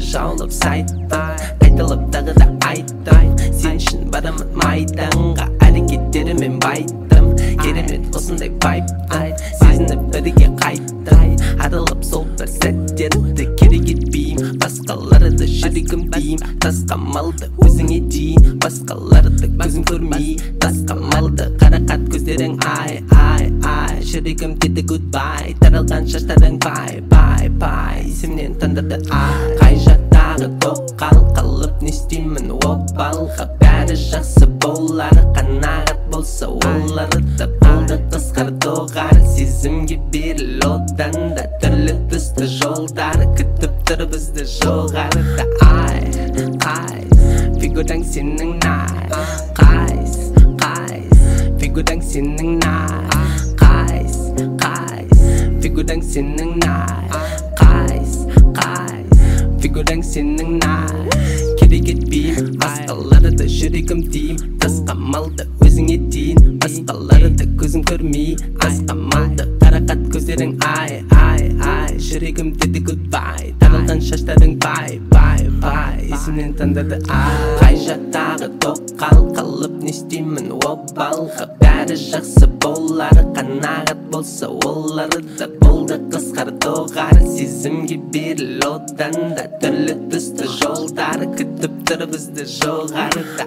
жаулап сайттың қайталап тағы да айттым сен үшін барамын майданға әрекеттерімен байттым керемет осындай вайбты сезініп бірге қайттым аралап сол бір сәттерді керек етпеймін басқаларды жүрегім деймін тасқа малды өзіңе дейін басқаларды көзім көрмей тасқа малды қарақат көздерің ай жүрегім деді гудбай таралған шаштарың бай есімнен тандырды ай қай жақтағы тоқал қалып не істеймін обалға бәрі жақсы болар қанағат болса оларды болды қысқар доғар сезімге беріл одан да түрлі түсті жолдар күтіп тұр бізді жоғарыда ай фигураң сенің қайс фигураң сенің қайс фигураң сенің қайс фигураң сенің керек етпеймін басқаларды жүрегім деймін тасқа малды өзіңе дейін басқаларды көзім көрмей асқа малды қарақат көздерің ай жүрегім деді гудбай таралған шаштарың бай есімнен тандырды қай жақтағы тоқал қалып не істеймін обалға бәрі жақсы болар қанағат болса оларды болды қысқар доғар сезімге беріл одан да түрлі түсті жолдар күтіп тұр бізді жоғарыда